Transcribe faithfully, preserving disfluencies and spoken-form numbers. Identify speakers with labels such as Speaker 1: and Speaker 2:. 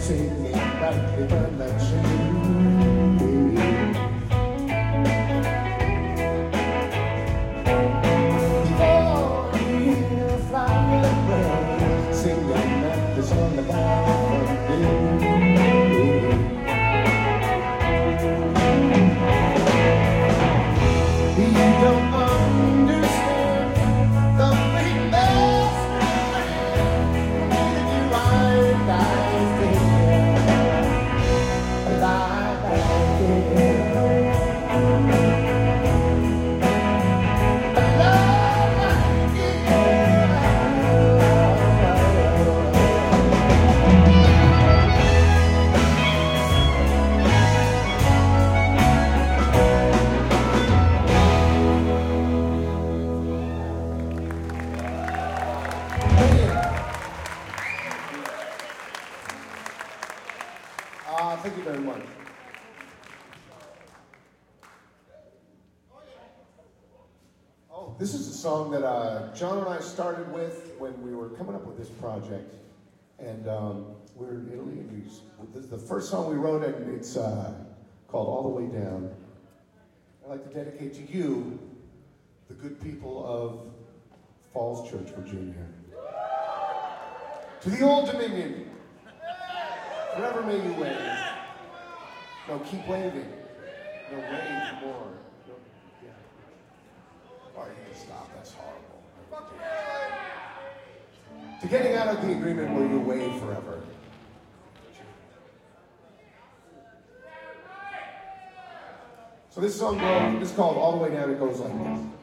Speaker 1: singing right before the tree. Before you fly away, singing Memphis on the balcony. You don't understand the thing that's happening when you ride like this, ride like this. I love like Uh, thank you very much. Oh, this is a song that uh, John and I started with when we were coming up with this project. And um, we were in Italy, and we, this is the first song we wrote, and it's uh, called All the Way Down. I'd like to dedicate to you, the good people of Falls Church, Virginia. To the Old Dominion. Forever may you wave. No, keep waving. No, wave more. No, yeah. Oh, you can stop. That's horrible. To getting out of the agreement where you wave forever. So this song goes, this is called All the Way Down. It goes like this.